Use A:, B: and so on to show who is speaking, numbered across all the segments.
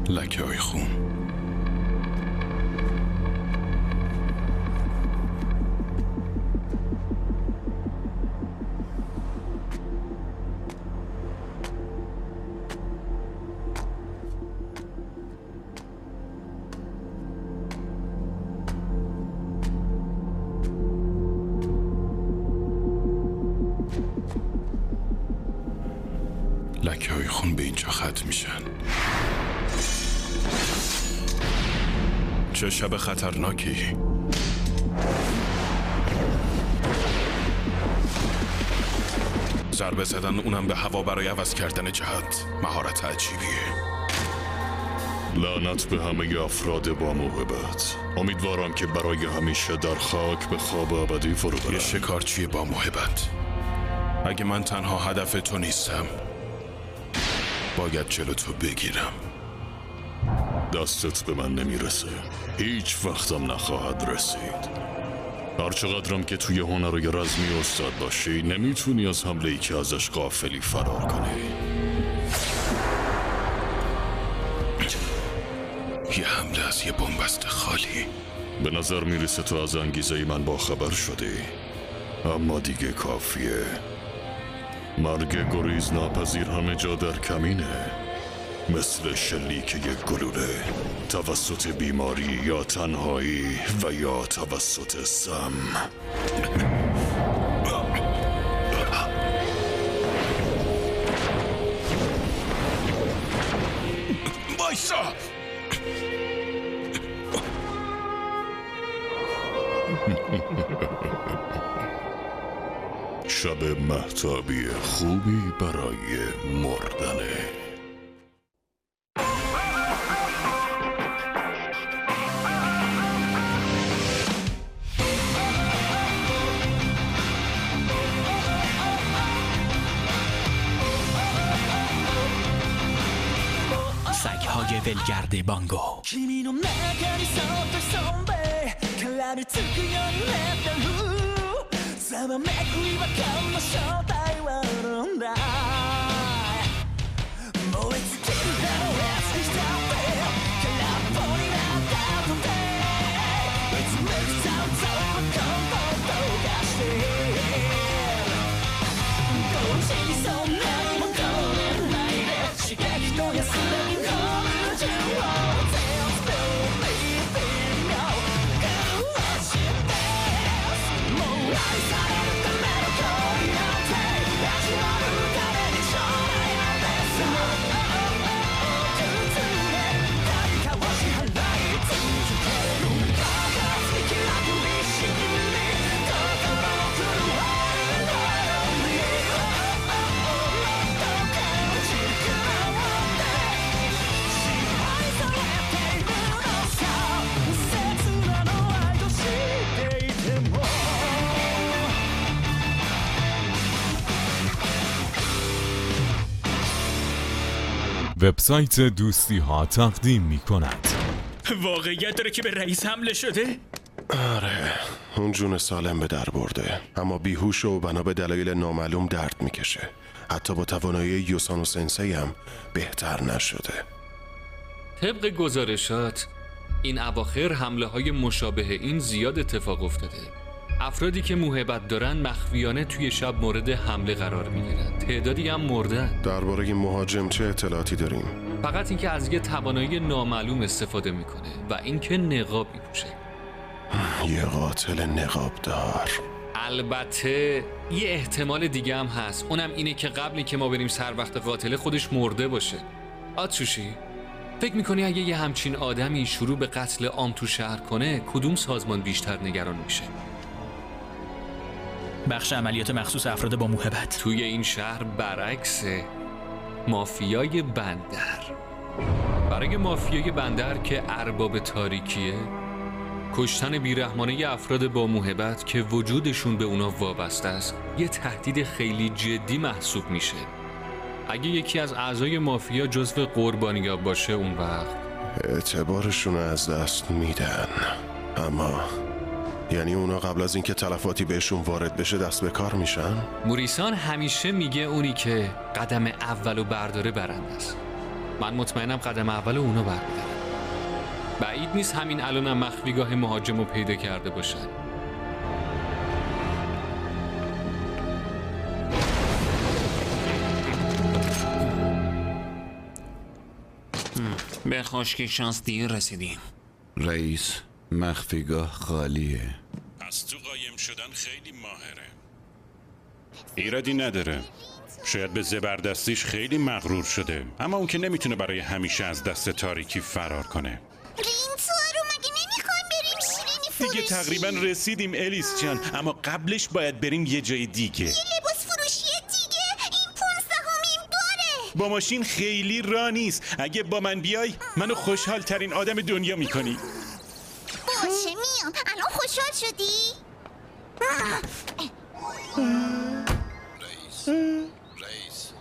A: لکه های خون. لکه های خون به اینجا ختم میشن. چه شب خطرناکی. ضربه زدن، اونم به هوا، برای عوض کردن جهت مهارت عجیبیه.
B: لعنت به همه افراد با موهبت. امیدوارم که برای همیشه در خاک به خواب ابدی فرو برن.
A: یه شکارچی با موهبت. اگه من تنها هدف تو نیستم، باید جلو تو بگیرم.
B: دستت به من نمیرسه، هیچ وقتم نخواهد رسید. هرچقدرم که توی هنرهای رزمی استاد باشی، نمیتونی از حمله‌ای که ازش غافلی فرار کنی.
A: یه حمله از یه بنبست خالی.
B: به نظر میرسه تو از انگیزه من با خبر شدی، اما دیگه کافیه. مرگ گریز ناپذیر همه جا در کمینه، مثل شلیک یک گلوله، توسط بیماری یا تنهایی و یا توسط سم.
A: بایسا!
B: شب مهتابی خوبی برای مردنه.
C: سگ‌های ولگرد بانگو.
D: وبسایت دوستی ها تقدیم می کند.
C: واقعیت داره که به رئیس حمله شده؟
E: آره، اون جون سالم به در برده، اما بیهوش و بنا به دلایل نامعلوم درد میکشه. حتی با توانایی یوسانو سنسی هم بهتر نشده.
F: طبق گزارشات این اواخر حمله های مشابه این زیاد اتفاق افتاده. افرادی که موهبت دارن مخفیانه توی شب مورد حمله قرار میگیرن. تعدادی هم مردن.
E: درباره مهاجم چه اطلاعاتی داریم؟
F: فقط اینکه از یه توانایی نامعلوم استفاده میکنه و اینکه نقاب میپوشه.
E: یه قاتل نقاب دار.
F: البته یه احتمال دیگه هم هست، اونم اینه که قبلی که ما بریم سر وقت قاتل خودش مرده باشه. آتشوشی، فکر میکنی اگه یه همچین آدمی شروع به قتل عام تو شهر کنه، کدوم سازمان بیشتر نگران میشه؟
C: بخش عملیات مخصوص افراد با موهبت.
F: توی این شهر برعکس مافیای بندر. برای مافیای بندر که ارباب تاریکیه، کشتن بیرحمانه افراد با موهبت که وجودشون به اونا وابسته است یه تهدید خیلی جدی محسوب میشه. اگه یکی از اعضای مافیا جزو قربانی‌ها باشه، اون وقت
E: اعتبارشون از دست میدن. اما یعنی اونا قبل از اینکه تلفاتی بهشون وارد بشه دست به کار میشن؟
F: موریسان همیشه میگه اونی که قدم اولو برداره برنده است. من مطمئنم قدم اول اونا برمیدارن. بعید نیست همین الانم مخفیگاه مهاجم رو پیدا کرده باشن.
G: به خشکی شانس دیر رسیدیم.
H: رئیس، مخفیگاه خالیه.
A: از تو قایم شدن خیلی ماهره.
I: ایرادی نداره. شاید به زبردستیش خیلی مغرور شده، اما اون که نمیتونه برای همیشه از دست تاریکی فرار کنه.
J: رینتارو مگه نمیخوایم بریم شیرینی فروشی؟
I: دیگه تقریبا رسیدیم الیس جان، اما قبلش باید بریم یه جای دیگه.
J: یه لباس فروشی دیگه؟ این 15مین باره.
I: با ماشین خیلی راه نیست. اگه با من بیای منو خوشحال ترین آدم دنیا میکنی.
J: باشه میام. الان خوشحال شدی؟
H: رئیس.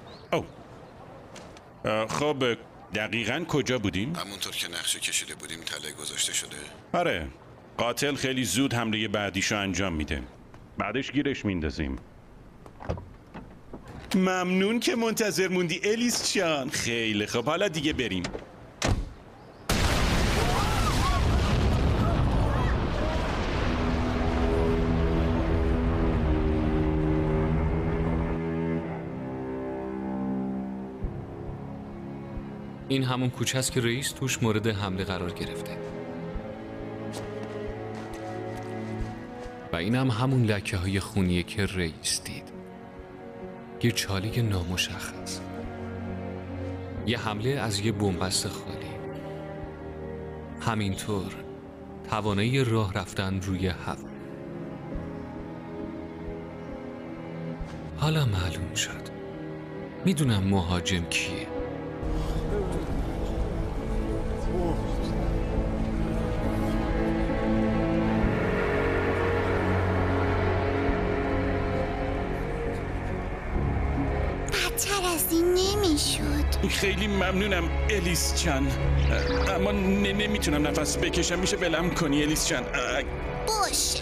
I: خب دقیقاً کجا بودیم؟
H: همونطور که نقشه کشیده بودیم تله گذاشته شده.
I: آره، قاتل خیلی زود حمله بعدیشو انجام میده. بعدش گیرش میندازیم. ممنون که منتظر موندی الیس جان. خیلی خب، حالا دیگه بریم.
F: این همون کوچه است که رئیس توش مورد حمله قرار گرفته. و این هم همون لکه های خونیه که رئیس دید. یه چاله نامشخص. یه حمله از یه بنبست خالی. همینطور توانایی راه رفتن روی هوا. حالا معلوم شد. میدونم مهاجم کیه.
J: بدتر از این نمیشد.
I: خیلی ممنونم الیس جان، اما نمیتونم نفس بکشم. میشه بلم کنی الیس جان؟
J: باشه.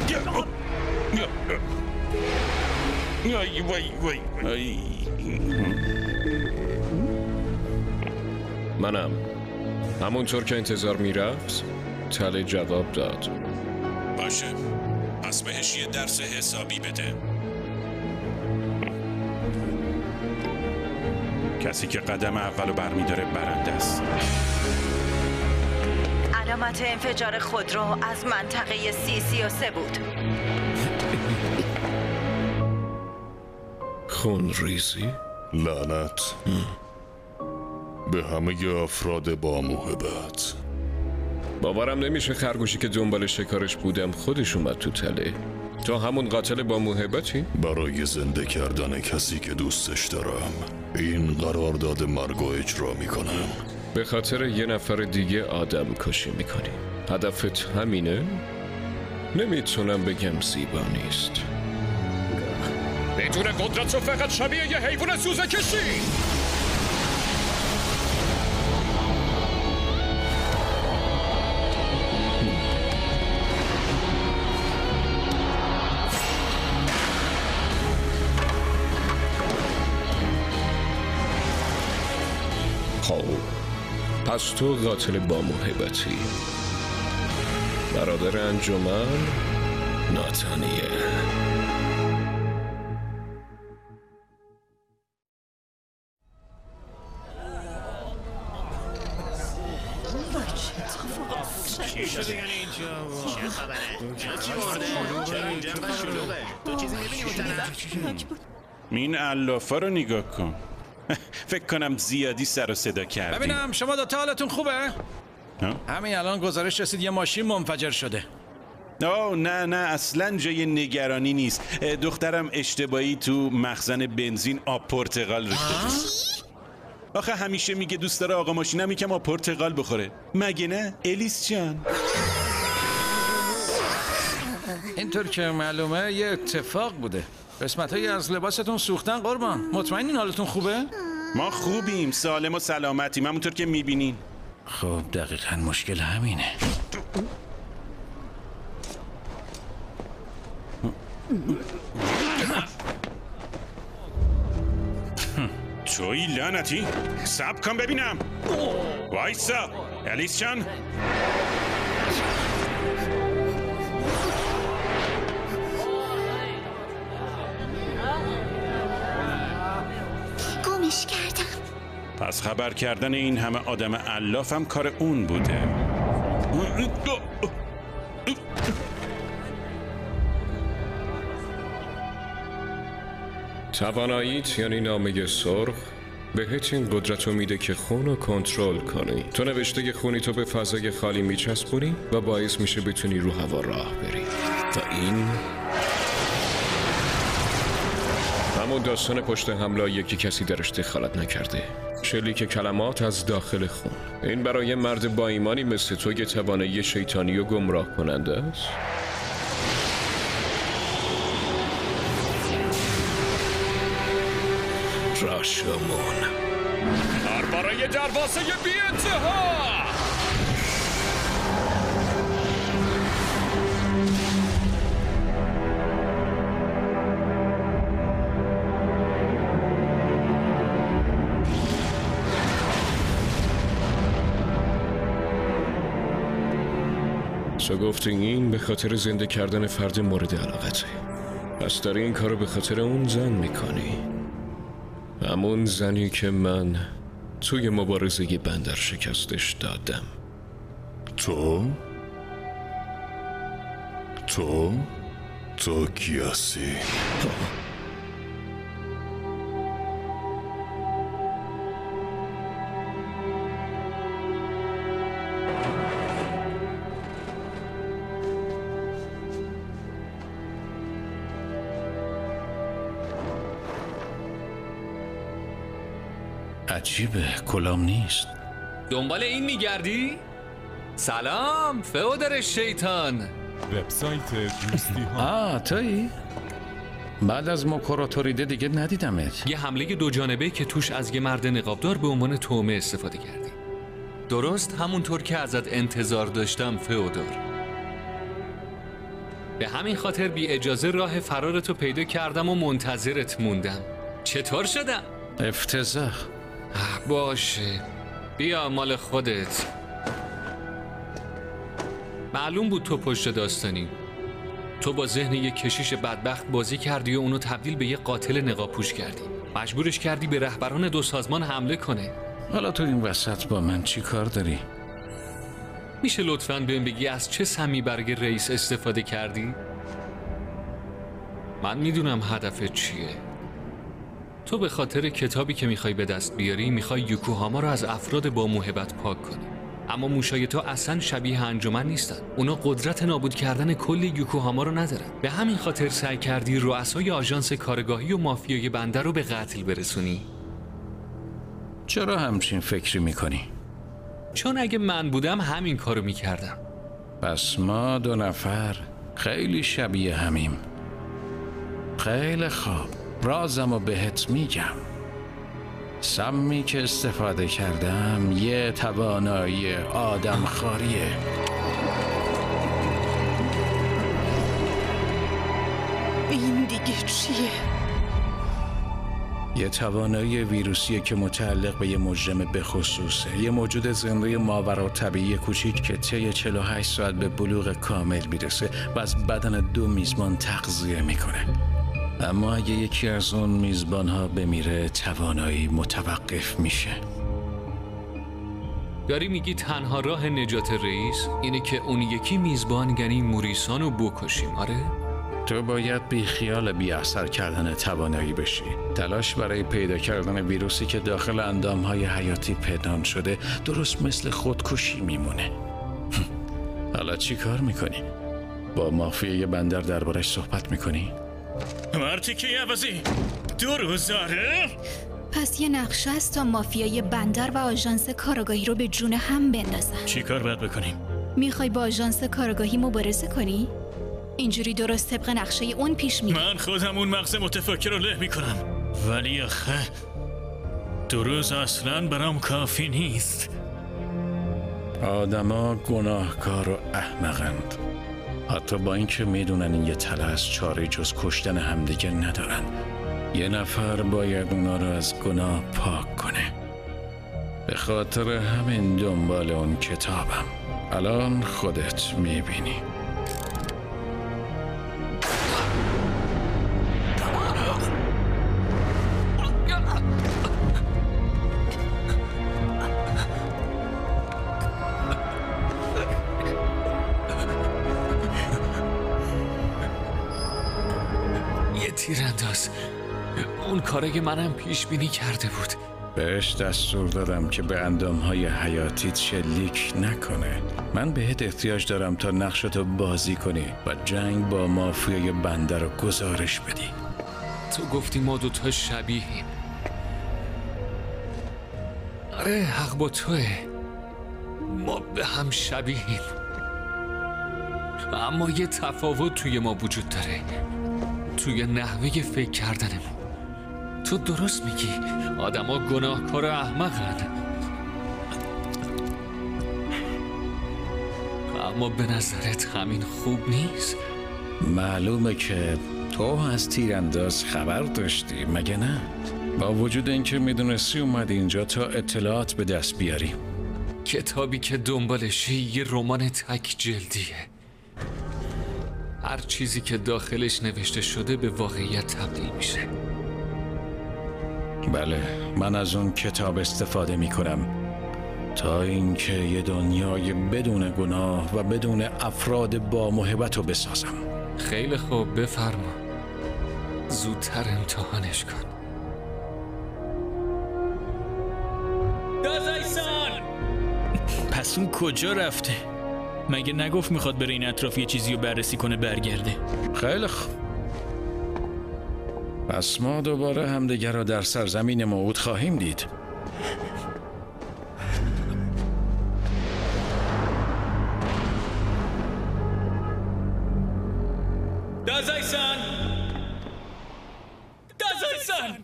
K: منم. همونطور که انتظار میرفت تله جواب داد.
A: باشه، پس بهش یه درس حسابی بده.
I: کسی که قدم اولو برمیداره برنده است.
L: علامت انفجار خودرو از منطقه C33 بود.
B: خون ریزی؟ لعنت به همه افراد با موهبت.
K: باورم نمیشه خرگوشی که دنبال شکارش بودم خودش اومد تو تله. تو همون قاتل با موهبتی؟
B: برای زنده کردن کسی که دوستش دارم این قرارداد مرگ رو اجرا میکنم.
K: به خاطر یه نفر دیگه آدم کشی میکنی. هدفت همینه؟ نمیتونم بگم زیبا نیست. بدون قدرت تو فقط شبیه یه حیوان سوزه کشی. خب پس تو قاتل با موهبتی. برادر انجمن ناتانیه.
I: این علافا رو نگاه کن. فکر کنم زیادی سر و صدا کردیم.
C: ببینم شما دوتا حالتون خوبه؟ همین الان گزارش رسید یه ماشین منفجر شده.
I: نه اصلا جای نگرانی نیست. دخترم اشتباهی تو مخزن بنزین آب پرتقال ریخت. آخه همیشه میگه دوست داره آقا ماشینم یکم آب پرتقال بخوره. مگه نه الیس جان؟
C: اینطور که معلومه یه اتفاق بوده. قسمت‌هایی از لباستون سوختن قربان. مطمئنین حالتون خوبه؟
I: ما خوبیم، سالم و سلامتیم، همونطور که میبینین.
C: خب دقیقاً مشکل همینه.
I: توی لعنتی؟ صبر کن ببینم. وایسا الیس جان.
J: گمش کردم.
I: پس خبر کردن این همه آدم علافم کار اون بوده.
K: تواناییت یعنی نامه سرخ بهت این قدرت رو میده که خون رو کنترل کنی. تو نوشته خونی تو به فضای خالی میچسبونی و باعث میشه بتونی رو هوا راه بری. و این همون داستان پشت حمله که کسی درش دخالت نکرده. شلیک کلمات از داخل خون. این برای مرد با ایمانی مثل تو یه توانایی شیطانی و گمراه کننده است. راشمون برای دروازه بی انتها. تو گفتی این به خاطر زنده کردن فرد مورد علاقته. پس داری این کارو به خاطر اون زن میکنی. همون زنی که من توی مبارزه بندر شکستش دادم.
B: تو کی هستی؟
C: عجیبه کلام نیست.
F: دنبال این میگردی؟ سلام فئودر شیطان.
D: وبسایت دوستی ها.
C: تویی؟ بعد از مکراتوریده دیگه ندیدمت.
F: یه حمله دو جانبه که توش از یه مرد نقابدار به عنوان تومه استفاده کردی. درست همونطور که ازت انتظار داشتم فئودور. به همین خاطر بی اجازه راه فرارتو پیدا کردم و منتظرت موندم. چطور شدم؟
C: افتضاح.
F: باشه بیا مال خودت. معلوم بود تو پشت داستانی. تو با ذهن یک کشیش بدبخت بازی کردی و اونو تبدیل به یک قاتل نقابپوش کردی. مجبورش کردی به رهبران دو سازمان حمله کنه.
C: حالا تو این وسط با من چی کار داری؟
F: میشه لطفاً بهم بگی از چه سمی برگ رئیس استفاده کردی؟ من میدونم هدفت چیه. تو به خاطر کتابی که میخوای به دست بیاری میخوای یوکوهاما رو از افراد با موهبت پاک کنی. اما موشای تو اصلا شبیه انجمن نیستن. اونا قدرت نابود کردن کل یوکوهاما رو ندارن. به همین خاطر سعی کردی رؤسای آژانس کارگاهی و مافیای بندر رو به قتل برسونی.
C: چرا همچین فکری میکنی؟
F: چون اگه من بودم همین کارو میکردم.
C: پس ما دو نفر خیلی شبیه همیم. خیلی خوب، رازمو بهت میگم. سمی که استفاده کردم یه توانایی آدم خاریه.
J: این دیگه چیه؟
C: یه توانایی ویروسیه که متعلق به یه مجرم بخصوصه. یه موجود زنده ماورا طبیعی کوچیک که طی 48 ساعت به بلوغ کامل میرسه و از بدن دو میزبان تغذیه میکنه. اما اگه یکی از اون میزبانها بمیره توانایی متوقف میشه.
F: داری میگی تنها راه نجات رئیس اینه که اون یکی میزبان یعنی موریسان رو بکشیم؟ آره؟
C: تو باید بی خیال بی اثر کردن توانایی بشی. تلاش برای پیدا کردن ویروسی که داخل اندامهای حیاتی پنهان شده درست مثل خودکشی میمونه. حالا چی کار میکنی؟ با مافیای بندر دربارش صحبت میکنی؟
M: مرتی که عوضی 2 روز داره؟
J: پس یه نقشه است تا مافیای بندر و آژانس کارگاهی رو به جون هم بندازن.
M: چی کار باید بکنیم؟
J: میخوای با آژانس کارگاهی مبارزه کنی؟ اینجوری درست طبق نقشه اون پیش میری.
M: من خودم اون مغز متفکر رو له میکنم، ولی آخه 2 روز اصلا برام کافی نیست.
C: آدما گناهکار و احمقند. حتی با اینکه میدونن این یه تله از چاره جز کشتن همدیگه ندارن. یه نفر باید اونا رو از گناه پاک کنه. به خاطر همین دنبال اون کتابم. الان خودت میبینی.
F: تیرانداز اون کاره که منم پیش بینی کرده بود.
C: بهش دستور دادم که به اندامهای حیاتیت شلیک نکنه. من بهت احتیاج دارم تا نقشتو بازی کنی و جنگ با مافیای بنده رو گزارش بدی.
F: تو گفتی ما دوتا شبیهیم. آره حق با توه، ما به هم شبیهیم، اما یه تفاوت توی ما وجود داره، توی نحوه فکر کردنمون. تو درست میگی، آدما گناهکار و احمقن، اما به نظرت همین خوب نیست؟
C: معلومه که تو از تیرانداز خبر داشتی مگه نه؟ با وجود اینکه میدونستی اومدی اینجا تا اطلاعات به دست بیاری.
F: کتابی که دنبالشی یه رمان تک جلدیه. هر چیزی که داخلش نوشته شده به واقعیت تبدیل میشه.
C: بله، من از اون کتاب استفاده میکنم تا اینکه یه دنیای بدون گناه و بدون افراد با محبت رو بسازم.
F: خیلی خوب، بفرما. زودتر امتحانش کن.
M: دازایسان! پس اون کجا رفته؟ مگه نگفت میخواد بره این اطراف یه چیزی رو بررسی کنه برگرده؟
C: خیلی خوب، پس ما دوباره همدیگر را در سرزمین موعود خواهیم دید.
M: دازایسان! دازایسان!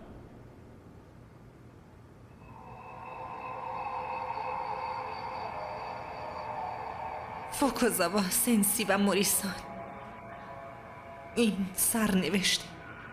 L: فوکوزاوا، سنسی و موریسان، این سرنوشته.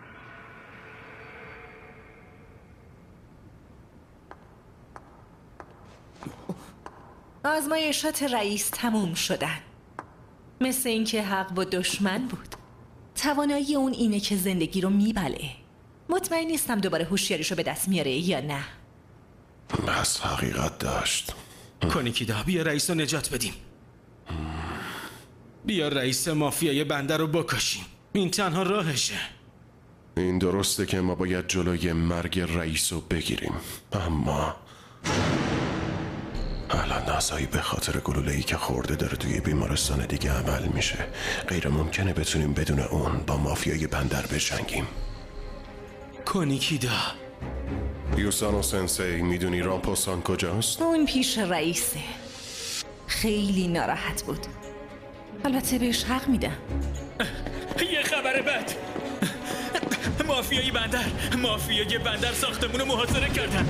L: آزمایشات رئیس تموم شدن. مثل اینکه حق با دشمن بود. توانایی اون اینه که زندگی رو میبله. مطمئن نیستم دوباره هوشیاریشو به دست میاره یا نه.
E: بس حقیقت داشت.
N: کونیکیدا، بیا رئیس رو نجات بدیم. بیا رئیس مافیای بنده رو بکشیم. این تنها راهشه.
E: این درسته که ما باید جلوی مرگ رئیس رو بگیریم، اما الان نازایی به خاطر گلوله‌ای که خورده داره توی بیمارستان دیگه عمل میشه. غیر ممکنه بتونیم بدون اون با مافیای بندر بجنگیم.
N: کونیکیدا،
E: یوسانو سنسی، میدونی رامپوسان کجاست؟
L: اون پیش رئیسه. خیلی ناراحت بود. البته بهش حق میدم.
M: یه خبر بد. مافیای بندر ساختمون رو محاصره کردن.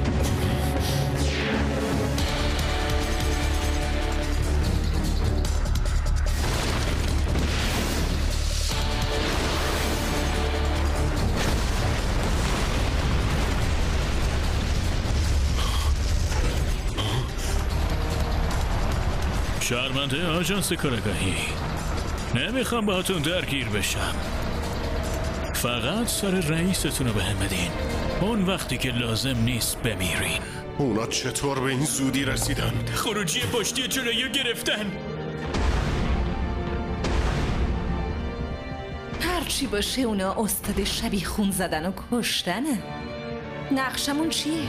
M: شرمنده آژانس کارگاهی، نمیخوام باهاتون درگیر بشم. فقط سر رئیستون رو بهم بدین. اون وقتی که لازم نیست بمیرین.
E: اونا چطور به این زودی رسیدن؟
M: خروجی پشتی جلویی رو گرفتن.
L: هرچی باشه اونا استاد شبیه خون زدن و کشتنه. نقشمون چیه؟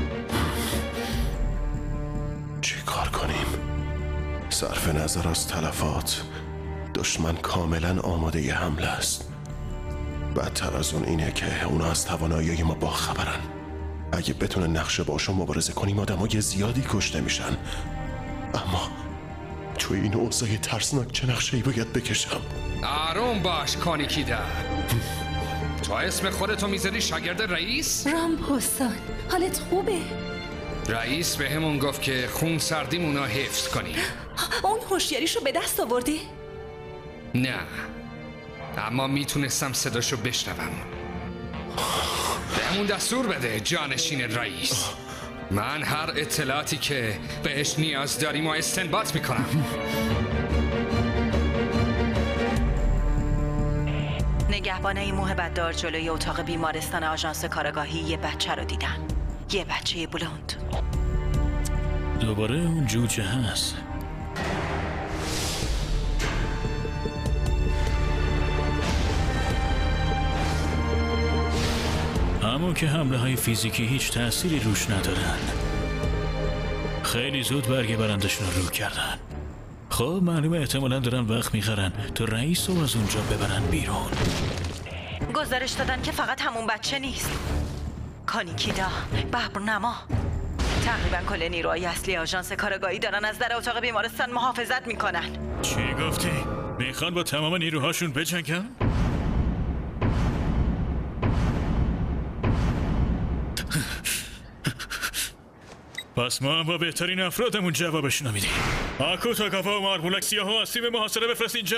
E: چی کار کنیم؟ صرف نظر از تلفات، دشمن کاملا آماده ی حمله است. بدتر از اون اینه که اونا از توانایی ما باخبرن. اگه بتونه نقشه باشو مبارزه کنیم آدمای زیادی کشته میشن. اما توی این اوضاع ترسناک چه نقشه‌ای باید بکشم؟
O: آروم باش کونیکیدا. تو اسم خودتو میذاری شاگرد رئیس؟
L: رامپوسان، حالت خوبه؟
O: رئیس به همون گفت که خون سردیمونو حفظ کنیم.
L: اون هوشیاریشو به دست آورده؟
O: نه، اما میتونستم صداشو بشنوم. بهمون دستور بده جانشین رئیس. من هر اطلاعاتی که بهش نیاز داریم و استنباط میکنم.
P: نگهبانای موهبت‌دار جلوی اتاق بیمارستان آژانس کارآگاهی یه بچه رو دیدن. یه بچه بلوند.
M: دوباره اون جوجه هست. اما که حمله های فیزیکی هیچ تأثیری روش ندارن. خیلی زود برگ برندشون رو کردن. خب معلومه احتمالاً دارن وقت میخرن تا رئیس رو از اونجا ببرن بیرون.
P: گزارش دادن که فقط همون بچه نیست. کانیکیدا، ببرنما، تقریبا کل نیروهای اصلی آژانس کارآگاهی دارن از در اتاق بیمارستان محافظت میکنن.
M: چی گفتی؟ میخوان با تمام نیروهاشون بجنگن؟ پس ما هم با بهترین افرادمون جوابشون رو میدیم. آکو تاکاوا و مارمولک سیاهو از تیم محاصره بفرست اینجا.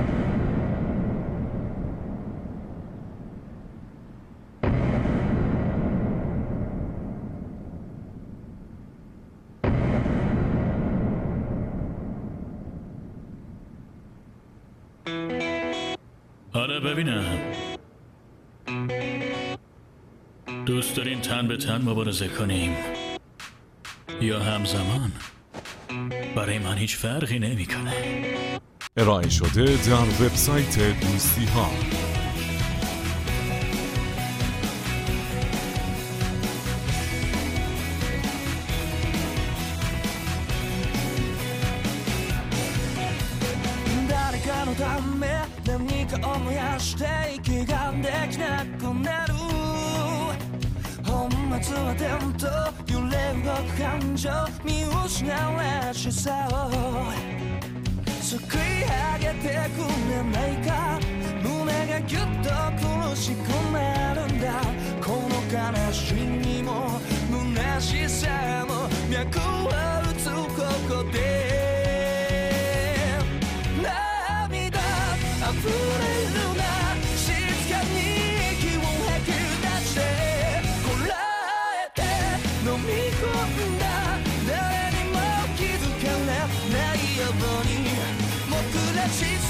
M: حالا ببینم دوست دارین تن به تن مبارزه کنیم یا همزمان؟ برای من هیچ فرقی نمیکنه.
D: ارائه شده در وبسایت دوستی ها.
Q: She's